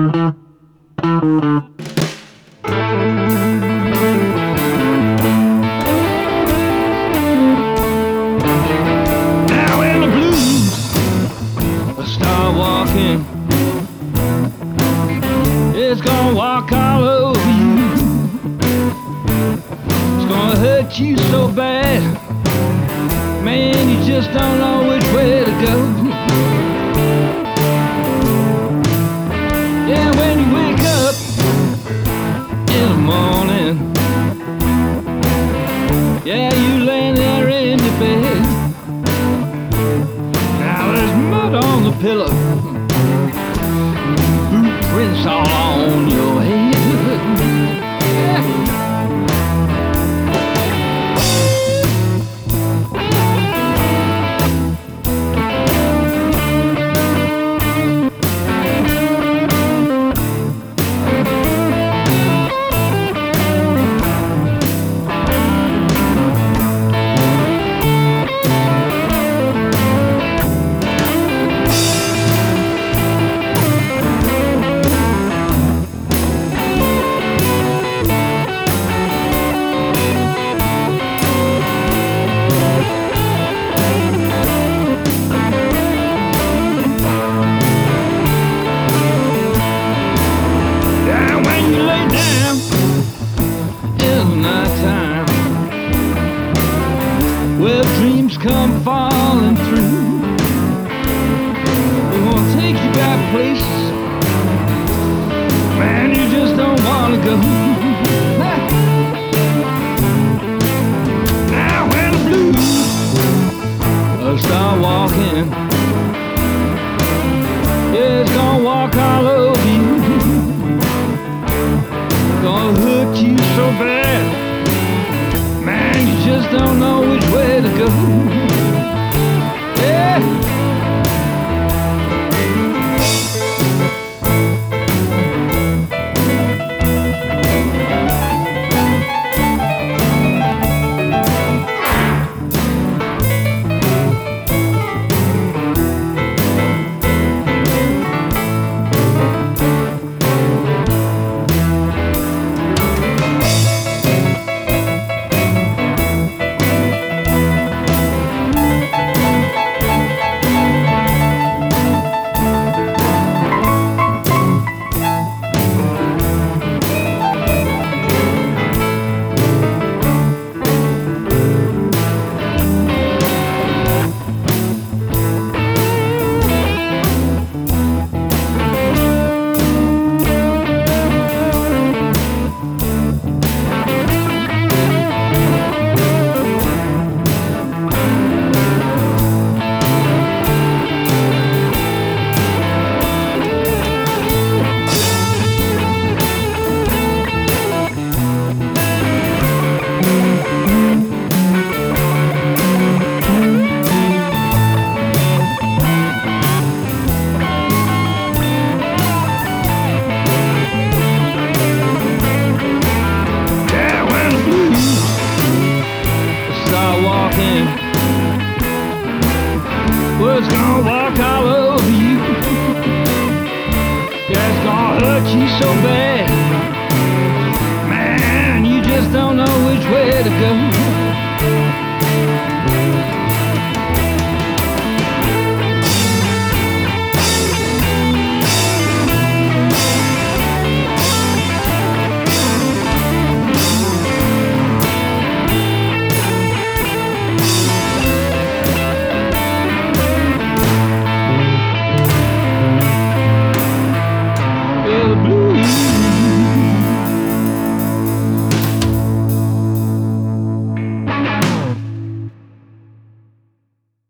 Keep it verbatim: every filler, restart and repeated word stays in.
Now when the blues start walking, it's gonna walk all over you. It's gonna hurt you so bad, man, you just don't know which way to go. Yeah, when you wake up in the morning, yeah, you laying there in your bed. Now there's mud on the pillow, boot prints all on your head. Yeah. Well, dreams come falling through. They won't take you back places, man, you just don't want to go. Now when the blues start walking, yeah, it's gonna walk all over you. Gonna hurt you so bad, man, you just don't know which way to go. Yeah. Well, it's gonna walk all over you. Yeah, it's gonna hurt you so bad, man, you just don't know which way to go.